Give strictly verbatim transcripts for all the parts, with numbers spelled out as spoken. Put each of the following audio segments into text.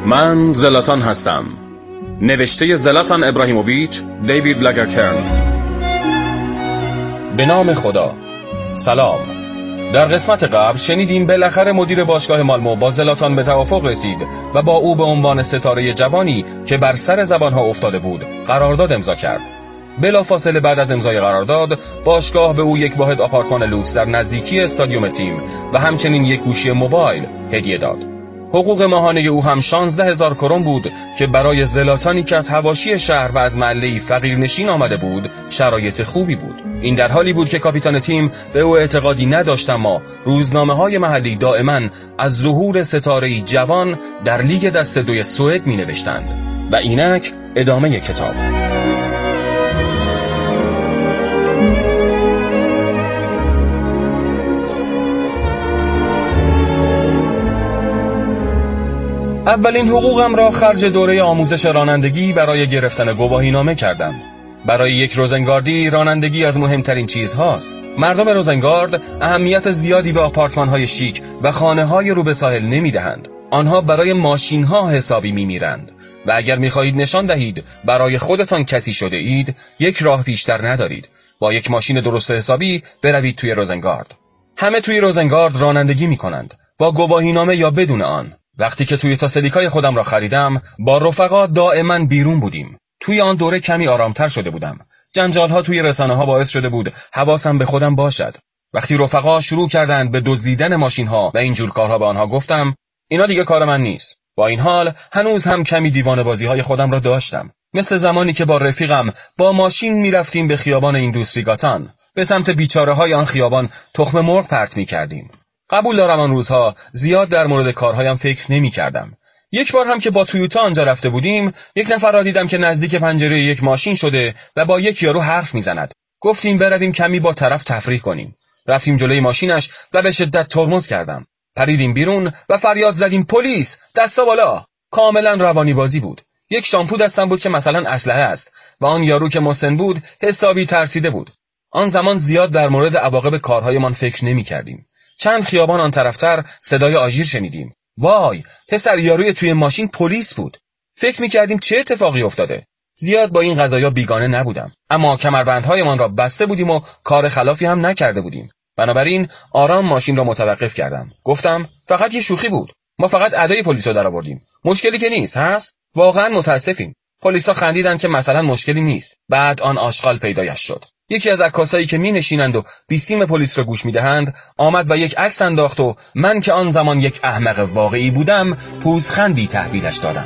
من زلاتان هستم. نوشته زلاتان ابراهیموویچ، دیوید لاگرکرنز. به نام خدا. سلام. در قسمت قبل شنیدیم بالاخره مدیر باشگاه مالمو با زلاتان به توافق رسید و با او به عنوان ستاره جوانی که بر سر زبانها افتاده بود قرارداد امضا کرد. بلافاصله بعد از امضای قرارداد باشگاه به او یک واحد آپارتمان لوکس در نزدیکی استادیوم تیم و همچنین یک گوشی موبایل هدیه داد. حقوق ماهانه او هم شانزده هزار کرون بود که برای زلاتانی که از حواشی شهر و از محله‌ای فقیرنشین آمده بود شرایط خوبی بود. این در حالی بود که کاپیتان تیم به او اعتقادی نداشت، اما روزنامه‌های محلی دائما از ظهور ستاره‌ای جوان در لیگ دسته دوی سوئد می‌نوشتند. و اینک ادامه کتاب. اولین حقوقم را خرج دوره آموزش رانندگی برای گرفتن گواهینامه کردم. برای یک روزنگاردی رانندگی از مهمترین چیزهاست. مردم روزنگارد اهمیت زیادی به آپارتمان‌های شیک و خانه‌های رو به ساحل نمی‌دهند. آنها برای ماشین‌ها حسابی می‌میرند و اگر می‌خواهید نشان دهید برای خودتان کسی شده اید، یک راه بیشتر ندارید. با یک ماشین درست حسابی بروید توی روزنگارد. همه توی روزنگارد رانندگی می‌کنند، با گواهینامه یا بدون آن. وقتی که توی تاسلیکای خودم را خریدم، با رفقا دائما بیرون بودیم. توی آن دوره کمی آرامتر شده بودم. جنجال‌ها توی رسانه‌ها باعث شده بود حواسم به خودم باشد. وقتی رفقا شروع کردند به دزدیدن ماشین‌ها و این جور کارها، به آنها گفتم اینا دیگه کار من نیست. با این حال هنوز هم کمی دیوانه‌بازی‌های خودم را داشتم. مثل زمانی که با رفیقم با ماشین می‌رفتیم به خیابان ایندوستریگاتان. به سمت بیچاره‌های آن خیابان تخم مرغ پرت می‌کردیم. قبول دارم آن روزها زیاد در مورد کارهایم فکر نمی کردم. یک بار هم که با تویوتا آنجا رفته بودیم، یک نفر را دیدم که نزدیک پنجره یک ماشین شده و با یک یارو حرف می زند. گفتیم برویم کمی با طرف تفریح کنیم. رفتیم جلوی ماشینش و به شدت ترمز کردم. پریدیم بیرون و فریاد زدیم پلیس، دستا بالا. کاملا روانی بازی بود. یک شامپو دستم بود که مثلا اسلحه است و آن یارو که مسن بود حسابی ترسیده بود. آن زمان زیاد در مورد عواقب کارهایمان فکر نمی کردیم. چند خیابان آن طرفتر صدای آژیر شنیدیم. وای، پسر یاروی توی ماشین پلیس بود. فکر می‌کردیم چه اتفاقی افتاده. زیاد با این قضایا بیگانه نبودم، اما کمربندهایمان را بسته بودیم و کار خلافی هم نکرده بودیم. بنابراین آرام ماشین را متوقف کردم. گفتم فقط یه شوخی بود. ما فقط ادای پلیس رو درآوردیم. مشکلی که نیست، هست؟ واقعا متاسفیم. پلیسا خندیدن که مثلا مشکلی نیست. بعد آن آشغال پیدایش شد. یکی از عکاسایی که می نشینند و بیسیم پلیس را گوش می دهند آمد و یک عکس انداخت و من که آن زمان یک احمق واقعی بودم پوزخندی تحویلش دادم.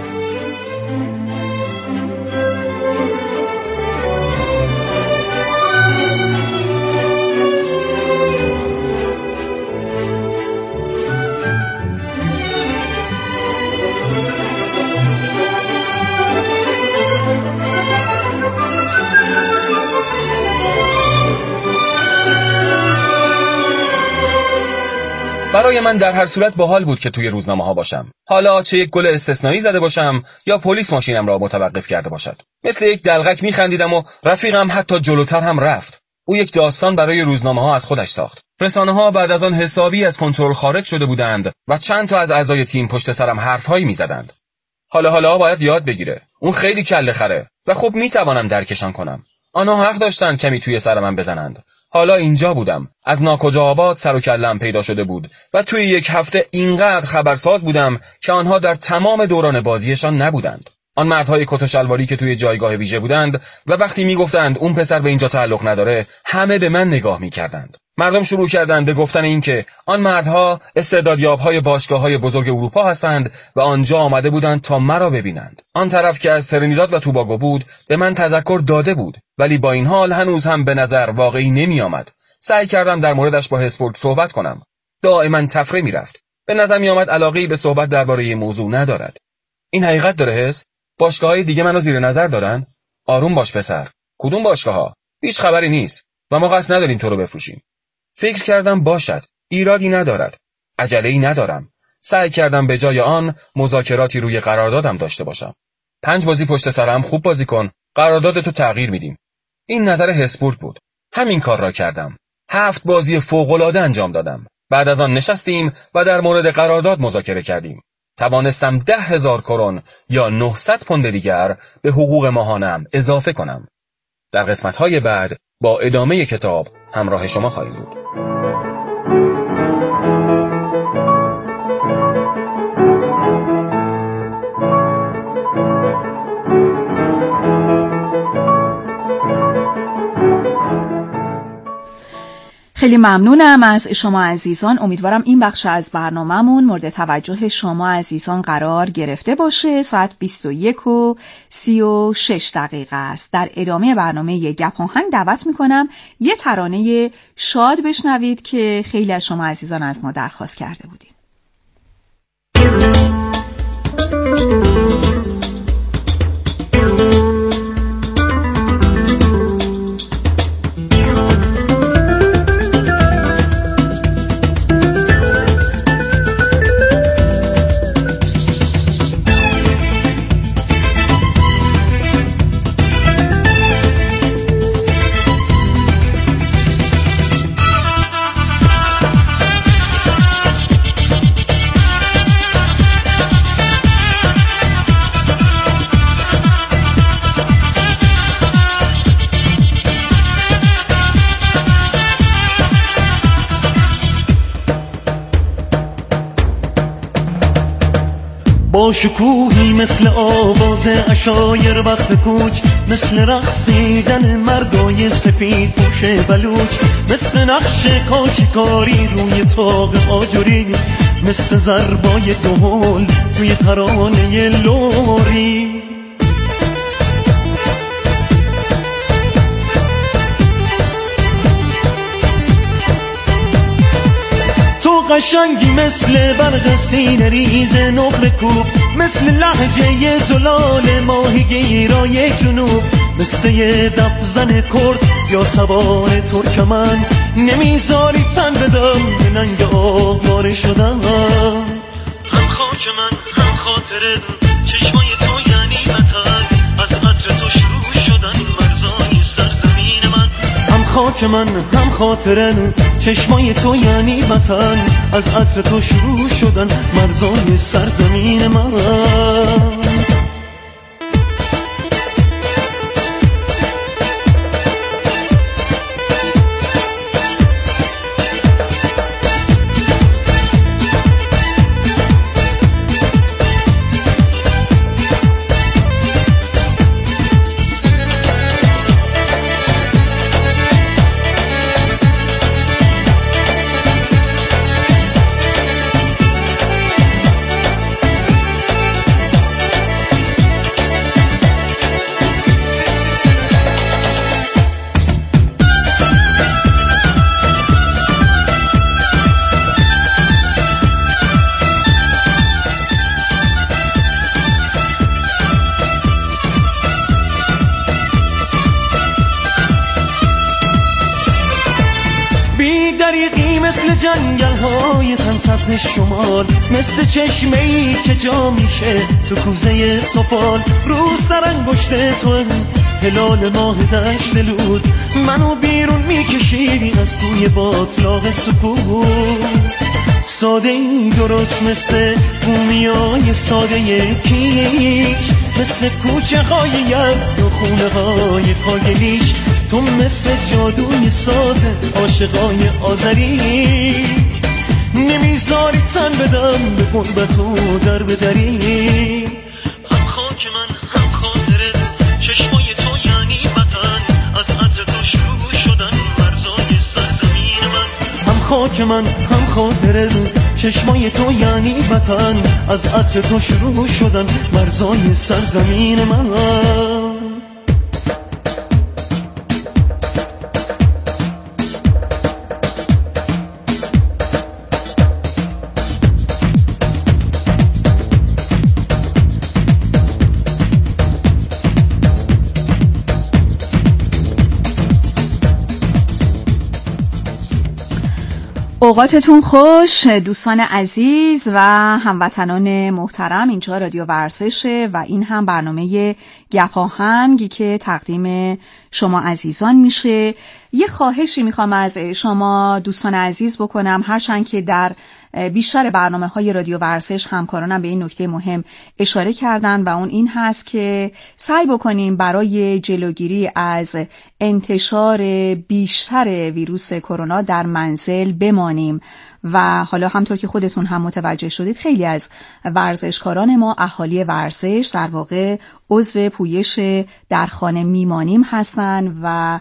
برای من در هر صورت باحال بود که توی روزنامه ها باشم. حالا چه یک گل استثنایی زده باشم یا پلیس ماشینم را متوقف کرده باشد. مثل یک دلغک میخندیدم و رفیقم حتی جلوتر هم رفت. او یک داستان برای روزنامه ها از خودش ساخت. رسانه ها بعد از آن حسابی از کنترل خارج شده بودند و چند تا از اعضای تیم پشت سرم حرفهایی میزدند. حالا حالا باید یاد بگیره. اون خیلی کله خره و خب میتوانم درکشان کنم. آنها حق داشتند کمی توی سر من بزنند. حالا اینجا بودم. از ناکجا آباد سر و کله‌ام پیدا شده بود و توی یک هفته اینقدر خبرساز بودم که آنها در تمام دوران بازیشان نبودند. آن مردهای کت و شلواری که توی جایگاه ویژه بودند و وقتی میگفتند اون پسر به اینجا تعلق نداره، همه به من نگاه میکردند. مردم شروع کردند به گفتن این که آن مردها استعدادیاب‌های باشگاه‌های بزرگ اروپا هستند و آنجا آمده بودند تا مرا ببینند. آن طرف که از ترینیداد و توباگو بود به من تذکر داده بود، ولی با این حال هنوز هم به نظر واقعی نمی آمد. سعی کردم در موردش با هسپورت صحبت کنم. دائما تفره میرفت. به نظر می آمد علاقه‌ای به صحبت درباره این موضوع ندارد. این حقیقت داره حس؟ باشگاه‌های دیگه منو زیر نظر دارن؟ آروم باش پسر. کدوم باشگاه‌ها؟ هیچ خبری نیست و ما قصد نداریم تو رو بفروشیم. فکر کردم باشد. ایرادی ندارد. عجله‌ای ندارم. سعی کردم به جای آن مذاکراتی روی قراردادم داشته باشم. پنج بازی پشت سرم خوب بازی کن. قراردادتو تغییر میدیم. این نظر هسپورت بود. همین کار را کردم. هفت بازی فوق‌العاده انجام دادم. بعد از آن نشستیم و در مورد قرارداد مذاکره کردیم. توانستم ده هزار کرون یا نهصد پوند دیگر به حقوق ماهانم اضافه کنم. در قسمت‌های بعد با ادامه کتاب همراه شما خواهیم بود. خیلی ممنونم از شما عزیزان. امیدوارم این بخش از برنامه‌مون مورد توجه شما عزیزان قرار گرفته باشه. ساعت بیست و یک و سی و شش دقیقه است. در ادامه برنامه گپ آهن دعوت میکنم یه ترانه شاد بشنوید که خیلی از شما عزیزان از ما درخواست کرده بودید. با شکوهی مثل آواز عشایر وقت کوچ، مثل رقصیدن مردای سفید پوش بلوچ، مثل نقش کاشیکاری روی طاق آجوری، مثل ضربای دهل توی ترانه لوری. قشنگی مثل برق سینه ریز نقل کوب، مثل لهجه زلال ماهیگیرای جنوب، مثل یه دفزن کرد یا سوار ترکمن، نمیذاری تن بدم به ننگ آواره شدم. هم خاک من هم خاطر چشمای تو یعنی وطن، از عطر تو شروع شدن مرزای سرزمین من. هم خاک من هم خاطر چشمای تو یعنی وطن، از عطر تو شروع شدن مرزای سرزمین من. دریقی مثل جنگل های تنسبت شمال، مثل چشمه ای که جا میشه تو کوزه سفال، رو سر انگشت تو هلال ماه دشت لود، منو بیرون میکشی از توی باطلاق سکوت. ساده ای درست مثل بومیای ساده کیش، مثل کوچه های یزد و خونه های کاگلیش، تو مثل جادوی ساز عاشقای آذری، نمیذاری تن بدم به قربت و در بدری. هم خاک من هم خاطر چشمای تو یعنی وطن، از عطر تو شروع شدن مرزای سرزمین من. هم خاک من هم خاطر چشمای تو یعنی وطن، از عطر تو شروع شدن مرزای سرزمین من. اوقاتتون خوش دوستان عزیز و هموطنان محترم. اینجا رادیو ورزشه و این هم برنامه گپ آهنگی که تقدیم شما عزیزان میشه. یه خواهشی میخوام از شما دوستان عزیز بکنم، هرچند که در بیشتر برنامه‌های رادیو ورزش همکارانم به این نکته مهم اشاره کردن و اون این هست که سعی بکنیم برای جلوگیری از انتشار بیشتر ویروس کرونا در منزل بمانیم و حالا همطور که خودتون هم متوجه شدید خیلی از ورزشکاران ما اهالی ورزش در واقع عضو پویش در خانه میمانیم هستن و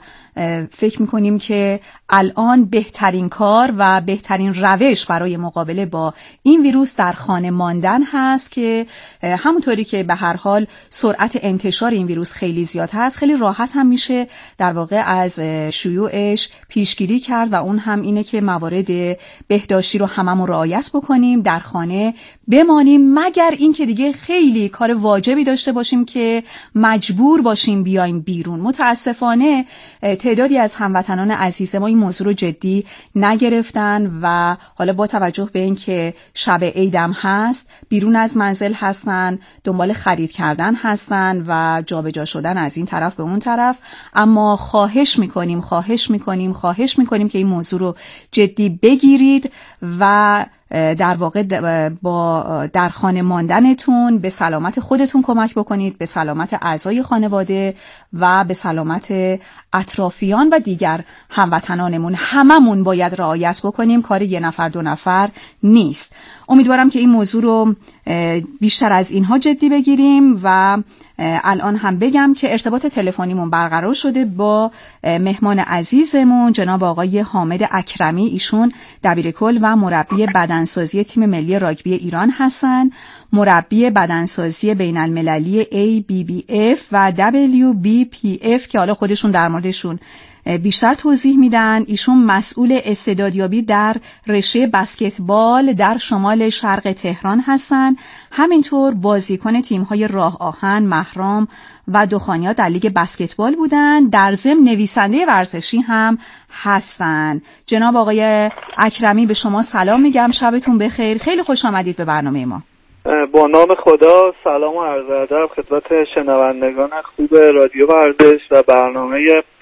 فکر میکنیم که الان بهترین کار و بهترین روش برای مقابله با این ویروس در خانه ماندن هست که همونطوری که به هر حال سرعت انتشار این ویروس خیلی زیاد هست، خیلی راحت هم میشه در واقع از شیوعش پیشگیری کرد و اون هم اینه که موارد بهداشتی رو هممون رعایت بکنیم، در خانه بمانیم، مگر این که دیگه خیلی کار واجبی داشته باشیم که مجبور باشیم بیایم بیرون. متاسفانه تعدادی از هموطنان عزیز ما این موضوع رو جدی نگرفتن و حالا با توجه به این که شب عیدم هست بیرون از منزل هستن، دنبال خرید کردن هستن و جابجا شدن از این طرف به اون طرف. اما خواهش میکنیم خواهش میکنیم خواهش میکنیم که این موضوع رو جدی بگیرید و در واقع با در خانه ماندنتون به سلامت خودتون کمک بکنید، به سلامت اعضای خانواده و به سلامت اطرافیان و دیگر هموطنانمون. هممون باید رعایت بکنیم، کار یه نفر دو نفر نیست. امیدوارم که این موضوع رو بیشتر از اینها جدی بگیریم و الان هم بگم که ارتباط تلفنیمون برقرار شده با مهمان عزیزمون جناب آقای حامد اکرمی. ایشون دبیرکل و مربی بدنسازی تیم ملی راگبی ایران هستن، مربی بدنسازی بین المللی ای بی بی اف و دبلیو بی پی اف که حالا خودشون در موردشون بیشتر توضیح میدن. ایشون مسئول استعدادیابی در رشته بسکتبال در شمال شرق تهران هستن، همینطور بازیکن تیم‌های راه آهن، مهرام و دخانیات در لیگ بسکتبال بودن، در ضمن نویسنده ورزشی هم هستن. جناب آقای اکرمی به شما سلام میگم، شبتون بخیر، خیلی خوش آمدید به برنامه ما. با نام خدا سلام و عرض ادب خدمت شنوندگان خوب رادیو ورزش و برنامه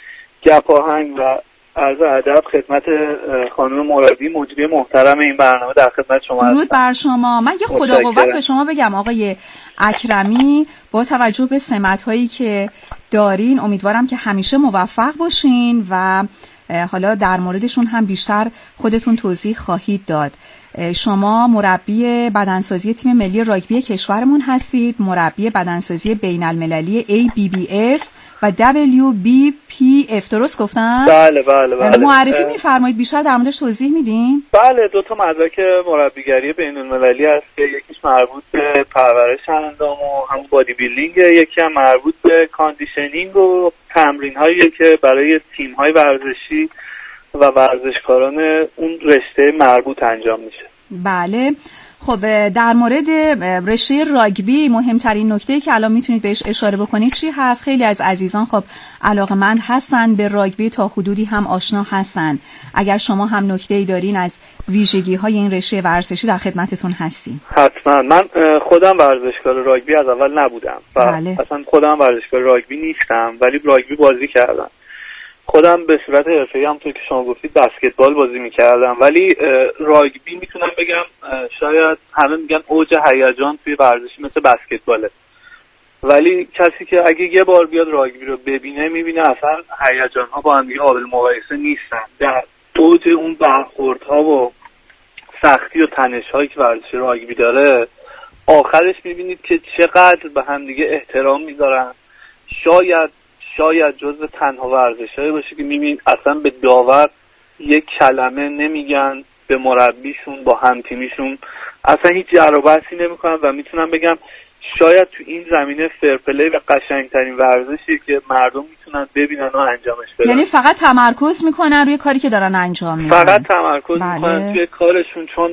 گپ آهنگ و عرض ادب خدمت خانم مربی مجری محترم این برنامه در خدمت شما هستم. درود بر شما. من یه خدا قوت به شما بگم آقای اکرمی، با توجه به سمت‌هایی که دارین امیدوارم که همیشه موفق باشین و حالا در موردشون هم بیشتر خودتون توضیح خواهید داد. شما مربی بدنسازی تیم ملی راگبی کشورمون هستید، مربی بدنسازی بین المللی ای بی بی اف و دبلیو بی پی اف، درست گفتم؟ بله بله بله. معرفی می‌فرمایید، بیشتر در موردش توضیح میدین؟ بله، دو تا مدرک مربیگری بین المللی هست که یکیش مربوط به پرورش اندام و همون بادی بیلدینگ، یکی هم مربوط به کاندیشنینگ و تمرین‌هایی که برای تیم‌های ورزشی و ورزشکاران اون رشته مربوط انجام میشه. بله. خب در مورد رشته راگبی مهمترین نکته‌ای که الان میتونید بهش اشاره بکنید چی هست؟ خیلی از عزیزان خب علاقه‌مند هستن به راگبی، تا حدودی هم آشنا هستن. اگر شما هم نکته‌ای دارین از ویژگی‌های این رشته ورزشی در خدمتتون هستیم. حتما. من خودم ورزشکار راگبی از اول نبودم. بله. اصلا خودم ورزشکار راگبی نیستم ولی راگبی بازی کردم. خودم به صورت حرفه‌ای همونطور که شما گفتید بسکتبال بازی می‌کردم، ولی راگبی میتونم بگم شاید همه میگن اوج هیجان توی ورزشی مثل بسکتباله، ولی کسی که اگه یه بار بیاد راگبی رو ببینه میبینه اصلا هیجان‌ها با هم دیگه قابل مقایسه نیستن. در اوج اون برخوردها و سختی و تنش‌هایی که ورزش راگبی داره، آخرش میبینید که چقدر به هم دیگه احترام میذارن. شاید شاید جزو تنها ورزشایی باشه که میبینید اصلا به داور یک کلمه نمیگن، به مربیشون با همتیمیشون اصلا هیچ جر و بحثی نمیکنن و میتونم بگم شاید تو این زمینه فرپلی و قشنگترین ورزشی که مردم میتونن ببینن و انجامش بدن. یعنی فقط تمرکز میکنن روی کاری که دارن انجام میدن. فقط تمرکز بله. میکنن توی کارشون، چون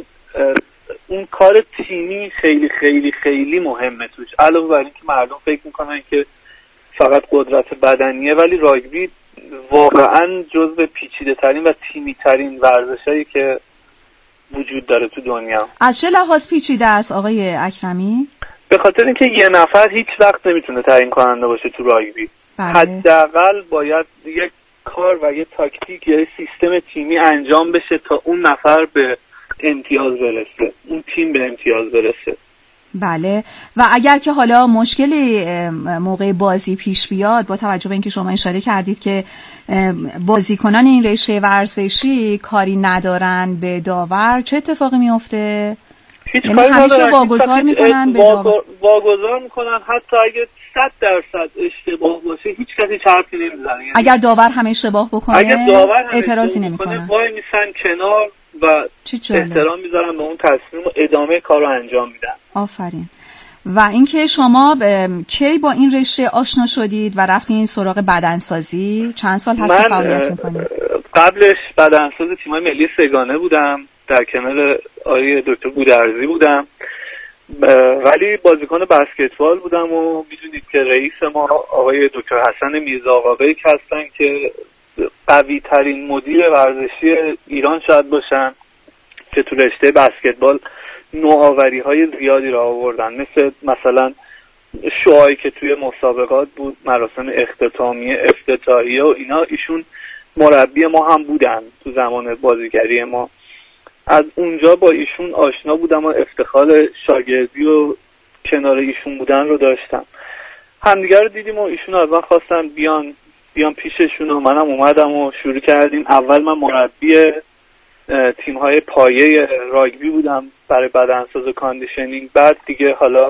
اون کار تیمی خیلی خیلی خیلی مهمه توش. علاوه بر اینکه مردم فکر میکنن که فقط قدرت بدنیه، ولی راگبی واقعا جزو پیچیده ترین و تیمی ترین ورزشایی که وجود داره تو دنیا. از چه لحاظ پیچیده است آقای اکرمی؟ به خاطر اینکه یه نفر هیچ وقت نمیتونه تعیین کننده باشه تو راگبی. بله. حداقل باید یک کار و یه تاکتیک یا سیستم تیمی انجام بشه تا اون نفر به امتیاز برسه، اون تیم به امتیاز برسه. بله. و اگر که حالا مشکلی موقع بازی پیش بیاد، با توجه به اینکه شما اشاره کردید که بازیکنان این رشته ورزشی کاری ندارن به داور، چه اتفاقی میفته؟ یعنی همیشه واگذار میکنن به داور؟ واگذار میکنن، حتی اگه صد درصد اشتباه باشه هیچ کسی چرتی نمیزنه. یعنی اگر داور هم اشتباه بکنه اگر داور هم اعتراضی نمیکنن، وای میسن کنار و احترام میذارن به اون تصمیم و ادامه کار رو انجام میدن. آفرین. و اینکه شما کی با این رشته آشنا شدید و رفتین سراغ بدنسازی؟ چند سال هست که فعالیت میکنید؟ قبلش بدنساز تیم‌های ملی سگانه بودم، در کنار آقای دکتر گودرزی بودم، ولی بازیکن بسکتبال بودم و میدونید که رئیس ما آقای دکتر حسن میرزا آقابیک هستن که قوی ترین مدیر ورزشی ایران شاید باشن، که تو رشته بسکتبال نوآوری های زیادی را آوردن، مثل مثلا شوهایی که توی مسابقات بود، مراسم اختتامیه، افتتاحیه و اینا، ایشون مربی ما هم بودن تو زمان بازیگری ما. از اونجا با ایشون آشنا بودم و افتخار شاگردی و کنار ایشون بودن رو داشتم. همدیگر رو دیدیم و ایشون از من خواستن بیان بیان پیششون و منم اومدم و شروع کردیم. اول من مربی تیم‌های پایه راگبی بودم برای بدنساز و کاندیشنینگ، بعد دیگه حالا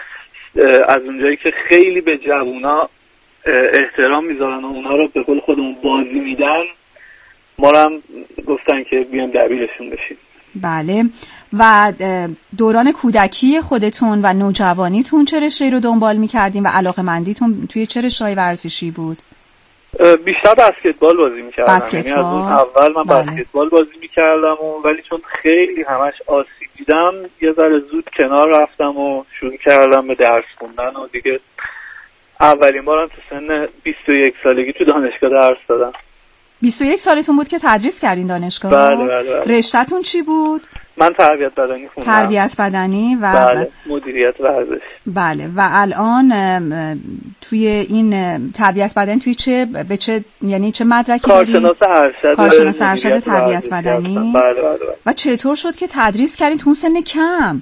از اونجایی که خیلی به جوونا احترام میذارن و اونا رو به قول خودمون بازی میدن، ما هم گفتن که بیان دبیرشون بشیم. بله. و دوران کودکی خودتون و نوجوانیتون چه رشته‌ای رو دنبال می‌کردین و علاقه‌مندیتون توی چه رشته‌های ورزشی بود؟ بیشتر بسکتبال بازی می‌کردم. بسکتبال. یعنی از اون اول من بله. بسکتبال بازی می‌کردم و ولی چون خیلی همش آسیب دیدم یه ذره زود کنار رفتم و شروع کردم به درس خوندن و دیگه اولین بارم تو سن بیست و یک سالگی تو دانشگاه درس دادم. بیست و یک سالتون بود که تدریس کردین دانشگاه؟ بله بله بله. رشته‌تون چی بود؟ من تربیت بدنی خوندم. تربیت بدنی و بله، مدیریت ورزش. بله. و الان توی این تربیت بدنی توی چه به چه یعنی چه مدرکی دارید؟ کارشناس ارشد. کارشناس ارشد تربیت بدنی. بله بله بله. و چطور شد که تدریس کردین تو سن کم؟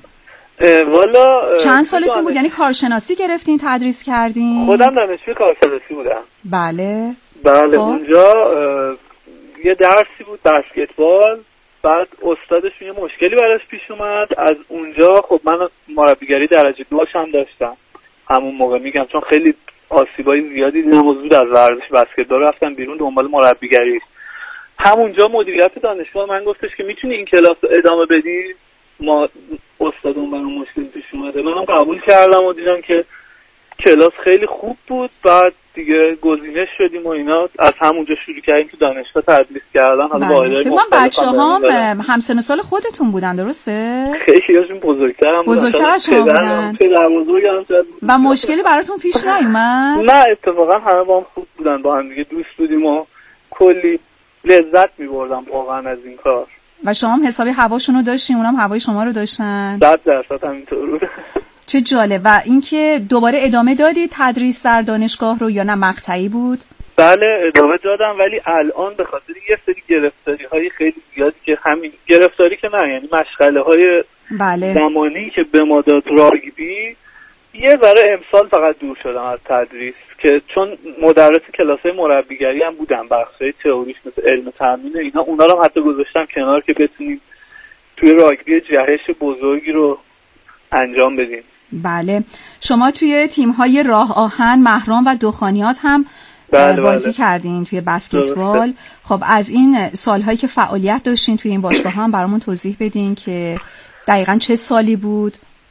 والا چند سالتون بود؟ یعنی کارشناسی گرفتین تدریس کردین؟ خودم دانشجوی کارشناسی بودم. بله. بله. خب. اونجا یه درسی بود بسکتبال، بعد استادشون یه مشکلی براش پیش اومد. از اونجا خب من مربیگری درجه دوش هم داشتم همون موقع، میگم چون خیلی آسیبای زیادی دیدم و زود از ورزش بسکتبال رفتم بیرون دنبال مربیگری. همونجا مدیریت دانشگاه من گفتش که میتونی این کلاس رو ادامه بدی، ما استادمون برام مشکلی پیش اومده. منم قبول کردم و دیدم که کلاس خیلی خوب بود. بعد دیگه گزینش شدیم و اینا، از همونجا شروع کردیم تو دانشگاه تدریس کردن. حالا واحدهای مختلف بچه‌ها هم همسن و سال خودتون بودن درسته؟ خیلی‌هاشون بزرگتر هم بودن. بزرگتر از شما بودن. پدر بزرگم شد. و مشکلی براتون پیش نیومد؟ نه اتفاقا همه با هم خوب بودن، با هم دیگه دوست بودیم و کلی لذت می‌بردم واقعا از این کار. و شما هم حسابی هواشون رو داشتین، اونم هوای شما رو داشتن؟ صد درصد همینطور بود. چه جالب. و اینکه دوباره ادامه دادی تدریس در دانشگاه رو یا نه مقطعی بود؟ بله ادامه دادم، ولی الان به خاطر یه سری گرفتاری های خیلی زیادی که همین گرفتاری که نه یعنی مشغله های بله. زمانی که به ما داد راگبی، یه ذره امسال فقط دور شدم از تدریس، که چون مدرس کلاسای مربیگری هم بودم، بخشای تئوریش مثل علم تامین اینا، اونا رو هم حتی گذاشتم کنار که بتونیم توی راگبی جهش بزرگی رو انجام بدیم. بله. شما توی تیم‌های راه آهن، مهران و دخانیات هم بله بازی بله. کردین توی بسکتبال. خب از این سالهایی که فعالیت داشتین توی این باشگاه هم برامون توضیح بدین که دقیقاً چه سالی بود؟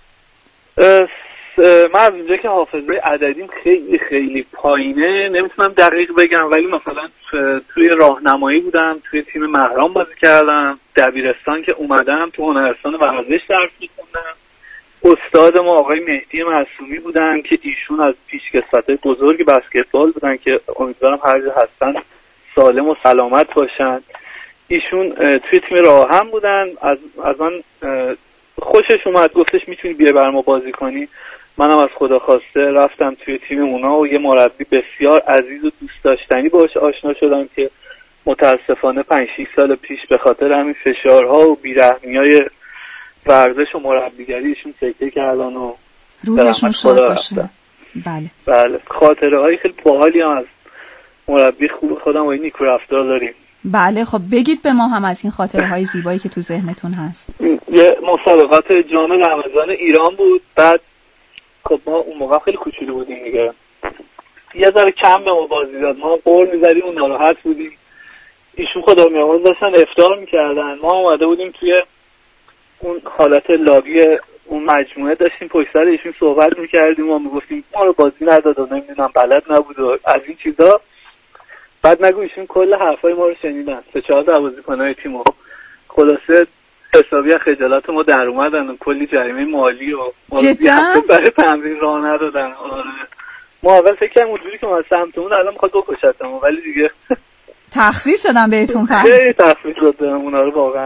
من از اونجا که حافظه عددیم خیلی خیلی پایینه نمیتونم دقیق بگم، ولی مثلا توی راهنمایی بودم، توی تیم مهران بازی کردم، دبیرستان که اومدم تو هنرستان ورزش درس می‌خوندم. استاد ما آقای مهدی معصومی بودن که ایشون از پیشکسوت‌های بزرگ بسکتبال بودن که امیدوارم هر جا هستن سالم و سلامت باشن. ایشون توی تیم راهم بودن، از از من خوشش اومد، گفتش میتونی بیای بر ما بازی کنی. منم از خدا خواسته رفتم توی تیم اونا و یه مربی بسیار عزیز و دوست داشتنی باهاش آشنا شدم که متاسفانه پنج شش سال پیش به خاطر همین فشارها و بیرحمی‌های ورزش و مربیگری ایشون سکته کردن و روحشون شاد باشه. بله بله خاطره های خیلی باحالی هم از مربی خوب خودم و این نیکو رفتار داریم. بله خب بگید به ما هم از این خاطره های زیبایی که تو ذهنتون هست. یه مسابقات جام رمضان ایران بود. بعد خب ما اون موقع خیلی کوچولو بودیم دیگه، یه ذره کم به ما بازی داد، ما قور می‌زدیم و ناراحت بودیم. ایشون خدا میامرز داشتن افطار میکردن، ما اومده بودیم توی اون حالت لابی اون مجموعه داشتیم پشت سر ایشون صحبت میکردیم و میگفتیم ما رو بازی نداد و نمیدونم بلد نبود و از این چیزا. بعد نگو ایشون کل حرفای ما رو شنیدن، سه چهار تا بازیکنای تیمو خلاصه حسابی خجالت ما در اومدن و کلی جریمه مالی و جدا برای تمرین راه ندادن. آره ما اول فکر کردیم اونجوری که ما سمتمون الان میخواد بکشتمون، ولی دیگه تخفیف دادم بهتون. پس خیلی تخفیف دادم اونا رو واقعا.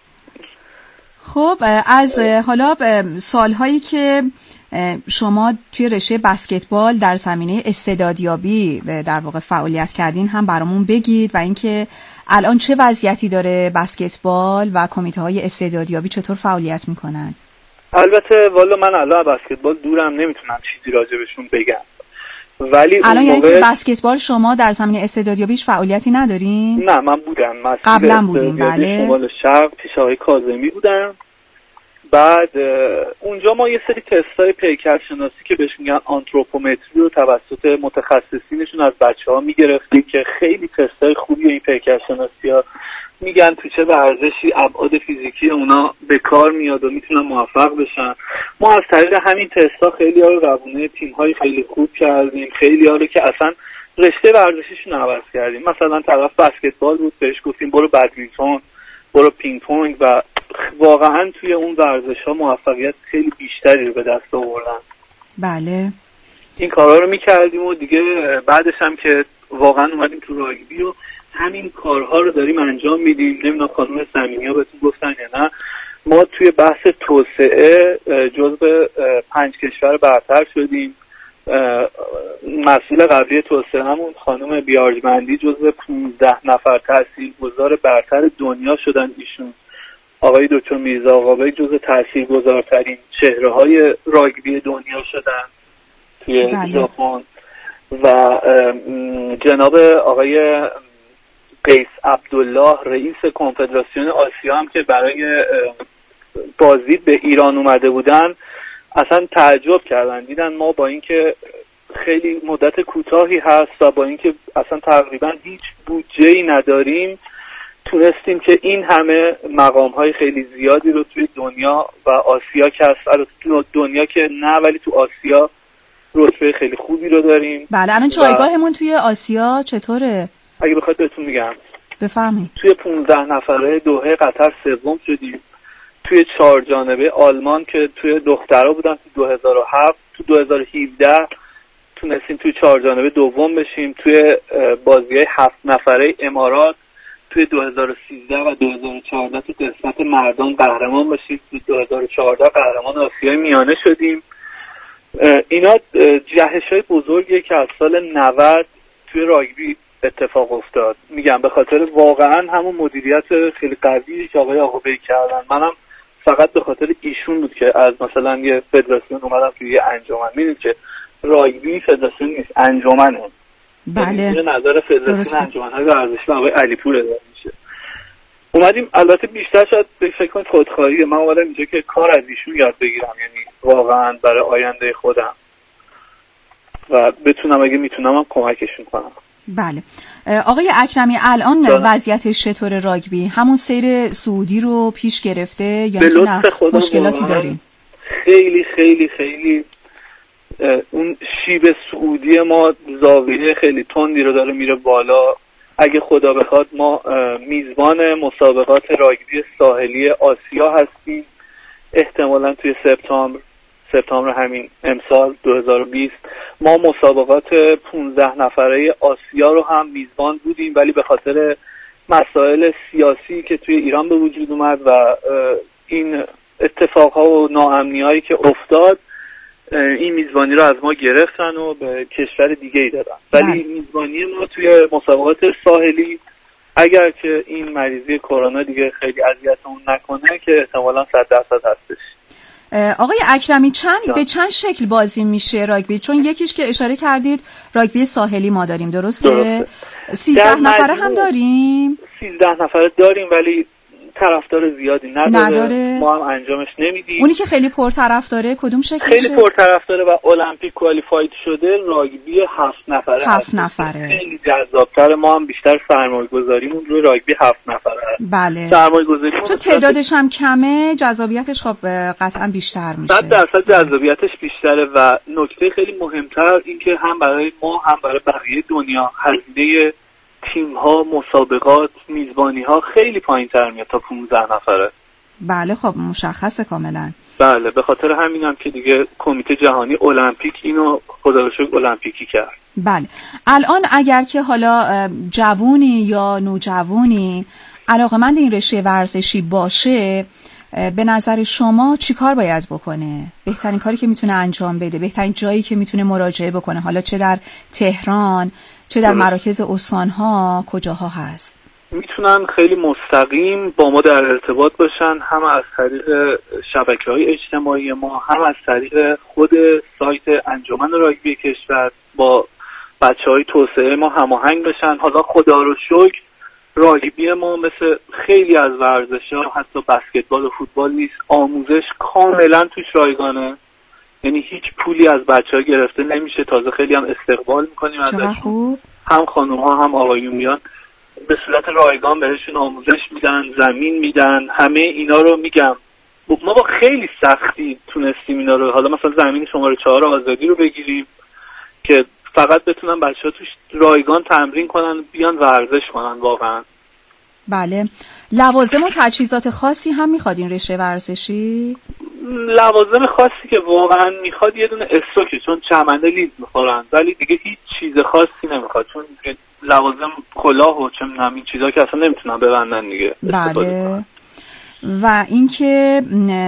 خب از حالا سالهایی که شما توی رشته بسکتبال در زمینه استعدادیابی در واقع فعالیت کردین هم برامون بگید و اینکه الان چه وضعیتی داره بسکتبال و کمیته های استعدادیابی چطور فعالیت میکنن؟ البته والا من الان بسکتبال دورم نمیتونم چیزی راجبشون بگم، ولی الان یعنی موقع... توی بسکتبال شما در زمینه استعدادیابیش فعالیتی ندارین؟ نه من بودم قبلا بودیم. بله شمال شرق پیش آقای کاظمی بودم. بعد اونجا ما یه سری تستای پیکر شناسی که بهش میگن آنتروپومتری رو توسط متخصصینشون از بچه‌ها میگرفتیم که خیلی تستای خوبی این پیکر شناسی‌ها میگن تو چه ورزشی ابعاد فیزیکی اونا به کار میاد و میتونن موفق بشن. ما از طریق همین تستا خیلی ها رو روونه تیم‌های خیلی خوب کردیم، خیلی ها رو که اصلا رشته ورزشیشون عوض کردیم. مثلا طرف بسکتبال بود بهش گفتیم برو بدمینتون، برو پینگ پونگ و واقعا توی اون ورزش‌ها موفقیت خیلی بیشتری رو به دست آوردن. بله این کارا رو می‌کردیم و دیگه بعدش هم که واقعا اومدیم تو راگبی و همین کارها رو داریم انجام میدیم. نمیدونم خانم سمیمی‌ها بهتون گفتن یا نه، ما توی بحث توسعه جزو پنج کشور برتر شدیم. مسئول قبلی توسعه همون خانم بیارجمندی جزو پانزده نفر تاثیرگذار برتر دنیا شدن. ایشون آقای دکتر میرزا آقابی جزو تاثیرگذارترین چهره‌های راگبی دنیا شدن توی ژاپن. و جناب آقای قیس عبدالله رئیس کنفدراسیون آسیا هم که برای بازدید به ایران اومده بودن اصلا تعجب کردن، دیدن ما با اینکه خیلی مدت کوتاهی هست و با اینکه اصلا تقریبا هیچ بودجه‌ای نداریم تونستیم که این همه مقام‌های خیلی زیادی رو توی دنیا و آسیا که هست، تو دنیا که نه ولی تو آسیا رتبه خیلی خوبی رو داریم. بله الان جایگاهمون توی آسیا چطوره؟ اگه بخواد بهتون میگم بفرمایید. توی پانزده نفره دوحه قطر سوم شدیم. توی چهار جانبه آلمان که توی دخترها بودن تو دو هزار و هفت، تو دو هزار و هفده تونستیم توی چهار جانبه دوم بشیم. توی بازی‌های هفت نفره امارات توی دو هزار و سیزده و دو هزار و چهارده تو قسمت مردان قهرمان بشیم. تو دو هزار و چهارده قهرمان آسیای میانه شدیم. اینا جهش‌های بزرگیه که از سال نود توی راگبی اتفاق افتاد. میگم به خاطر واقعا همون مدیریت خیلی قوی که آقای آقابی کردن. منم فقط به خاطر ایشون بود که از مثلا یه فدراسیون اومدم توی یه انجمن. میدونید که راگبی فدراسیون نیست، انجمنه. بله نظر فدراسیون انجمن‌های ورزشی آقای علیپور اداره میشه. اومدیم البته بیشتر شاید فکر کنید خودخواهی من اومدم اینجا که کار از ایشون یاد بگیرم، یعنی واقعا برای آینده خودم و بتونم اگه میتونم هم کمکشون کنم. بله آقای اکرمی الان دارم. وضعیتش چطور راگبی؟ همون سیر سعودی رو پیش گرفته یا نه مشکلاتی دارین؟ خیلی خیلی خیلی اون شیب سعودی ما زاویه خیلی تندی رو داره میره بالا. اگه خدا بخواد ما میزبان مسابقات راگبی ساحلی آسیا هستیم احتمالاً توی سپتامبر سپتامبر همین امسال دو هزار و بیست. ما مسابقات پانزده نفره آسیا رو هم میزبان بودیم ولی به خاطر مسائل سیاسی که توی ایران به وجود اومد و این اتفاقها و ناامنی‌هایی که افتاد این میزبانی رو از ما گرفتن و به کشور دیگه ای دادن، ولی میزبانی ما توی مسابقات ساحلی اگر که این مریضی کرونا دیگه خیلی اذیتمون نکنه که احتمالاً صد درصد هستش. آقای اکرمی چند جا. به چند شکل بازی میشه راگبی؟ چون یکیش که اشاره کردید راگبی ساحلی ما داریم، درسته؟ درسته. سیزده نفره هم داریم؟ سیزده نفره داریم ولی طرفدار زیادی نداره. نداره ما هم انجامش نمیدیم. اونی که خیلی پرطرفداره کدوم شکلشه؟ خیلی پرطرفداره و المپیک کوالیفاید شده راگبی هفت نفره هفت نفره خیلی جذاب‌تر. ما هم بیشتر سرمایه‌گذاریمون روی راگبی هفت نفره هست. بله سرمایه‌گذاریمون چون تعدادش هم کمه جذابیتش خب قطعا بیشتر میشه. صد درصد جذابیتش بیشتره و نکته خیلی مهمتر این که هم برای ما هم برای بقیه دنیا هزینه تیم ها، مسابقات، میزبانی ها خیلی پایین تر میاد تا پانزده نفره. بله خب مشخصه کاملا. بله به خاطر همینم که دیگه کمیته جهانی المپیک اینو خدا رو شکر المپیکی کرد. بله الان اگر که حالا جوونی یا نوجوانی علاقه‌مند این رشته ورزشی باشه به نظر شما چی کار باید بکنه؟ بهترین کاری که میتونه انجام بده، بهترین جایی که میتونه مراجعه بکنه، حالا چه در تهران چه در مراکز استان‌ها کجاها هست؟ میتونن خیلی مستقیم با ما در ارتباط باشن، هم از طریق شبکه‌های اجتماعی ما، هم از طریق خود سایت انجمن راگبی کشور با بچه‌های توسعه ما هماهنگ بشن. حالا خدا رو شکر راگبی ما مثل خیلی از ورزش‌ها حتی بسکتبال و فوتبال نیست، آموزش کاملا توش رایگانه، یعنی هیچ پولی از بچه‌ها گرفته نمیشه، تازه خیلی هم استقبال می‌کنیم ازشون. هم خانم‌ها هم آقایون میان به صورت رایگان بهشون آموزش میدن، زمین میدن، همه اینا رو میگم ما با خیلی سختی تونستیم اینا رو، حالا مثلا زمین شماره چهار آزادی رو بگیریم که فقط بتونن بچه‌ها توش رایگان تمرین کنن، بیان ورزش کنن واقعا. بله لوازم و تجهیزات خاصی هم میخواد این رشته ورزشی؟ لوازم خاصی که واقعا میخواد یه دونه استوکه، چون چمنه لیز میخورن، ولی دیگه هیچ چیز خاصی نمیخواد، چون لوازم کلاه و چه میدونم این چیزا که اصلا نمیتونن ببندن دیگه. بله و اینکه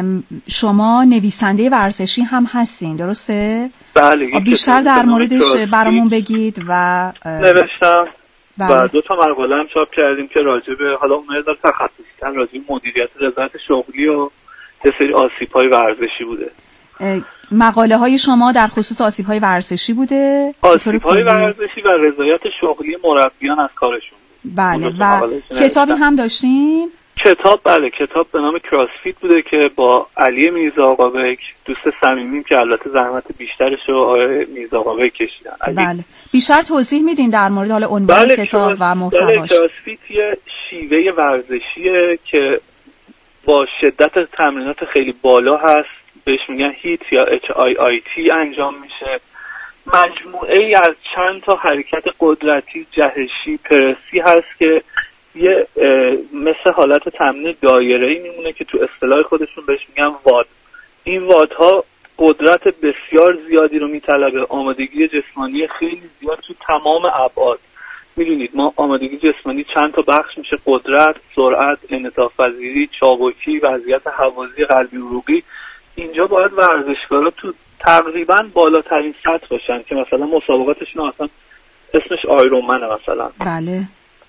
شما نویسنده ورزشی هم هستین درسته؟ بله بیشتر در موردش برامون بگید. و نوشتم بله. و دو تا مقاله هم چاپ کردیم که راجع به حالا اونها داره تخصصی‌تر راجع به مدیریت رضایت شغلی و یه سری آسیب‌های ورزشی بوده. مقاله های شما در خصوص آسیب‌های ورزشی بوده؟ آسیب‌های ورزشی و رضایت شغلی مربیان از کارشون. بله و کتابی هم داشتیم؟ کتاب بله کتاب به نام کراسفیت بوده که با علی میرزا آقابک دوست صمیمیم که البته زحمت بیشترش رو آقای میرزا آقابک کشیدن. بله بیشتر توضیح میدین در مورد حال عنوان بله کتاب و محتواش؟ بله کراسفیت یه شیوه ورزشیه که با شدت تمرینات خیلی بالا هست، بهش میگن هیت یا اچ آی آی تی انجام میشه. مجموعه ای از چند تا حرکت قدرتی، جهشی، پرسی هست که یه مثل حالت تمرین دایره‌ای میمونه که تو اصطلاح خودشون بهش میگن واد. این وادها قدرت بسیار زیادی رو میطلبه، آمادگی جسمانی خیلی زیاد تو تمام ابعاد. میدونید ما آمادگی جسمانی چند تا بخش میشه: قدرت، سرعت، انعطاف پذیری، چابکی، وضعیت حوازی، قلبی، عروقی. اینجا باید ورزشکارا تو تقریبا بالاترین سطح باشن که مثلا مسابقاتشون اصلا اسمش آیرونمنه مثلا. بله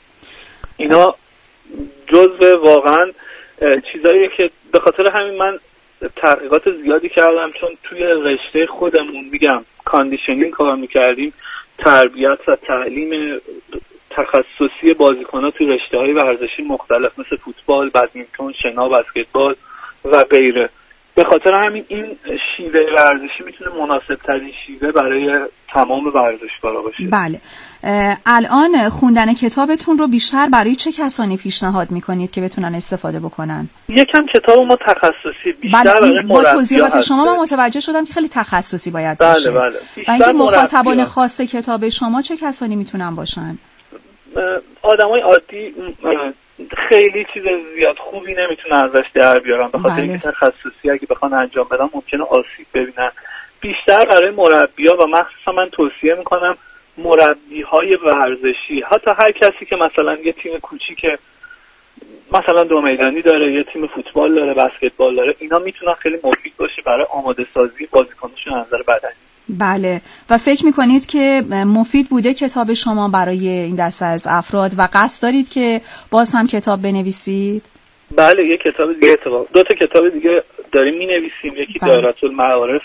اینا جزء واقعا چیزاییه که به خاطر همین من تحقیقات زیادی کردم، چون توی رشته خودمون میگم کاندیشنینگ کار میکردیم، تربیت و تعلیم تخصصی بازیکن‌ها توی رشته‌های ورزشی مختلف مثل فوتبال، بدمینتون، شنا، بسکتبال و غیره. به خاطر همین این شیوه ورزشی میتونه مناسب ترین شیوه برای تمام ورزشکارا باشه. بله الان خوندن کتابتون رو بیشتر برای چه کسانی پیشنهاد میکنید که بتونن استفاده بکنن؟ یکم کتاب ما تخصصی بیشتر بله برای با توضیحات شما من متوجه شدم که خیلی تخصصی باید بله باشه. بله و اینکه مخاطبان خاص کتاب شما چه کسانی میتونن باشن؟ آدمای عادی خیلی چیز زیاد خوبی نمیتونه ازش در بیارن، به خاطر اینکه بله. تخصصی اگه بخوان انجام بدن ممکنه آسیب ببینن. بیشتر برای مربی‌ها و مخصوصا من توصیه میکنم مربی‌های ورزشی، حتی هر کسی که مثلا یه تیم کوچیک مثلا دو میدانی داره، یه تیم فوتبال داره، بسکتبال داره. اینا میتونن خیلی مفید باشه برای آماده سازی بازیکناشون از نظر بدنی. بله. و فکر میکنید که مفید بوده کتاب شما برای این دسته از افراد و قصد دارید که باز هم کتاب بنویسید؟ بله، یه کتاب دیگه اتفاق دو تا کتاب دیگه داریم مینویسیم. یکی بله. دایره المعارف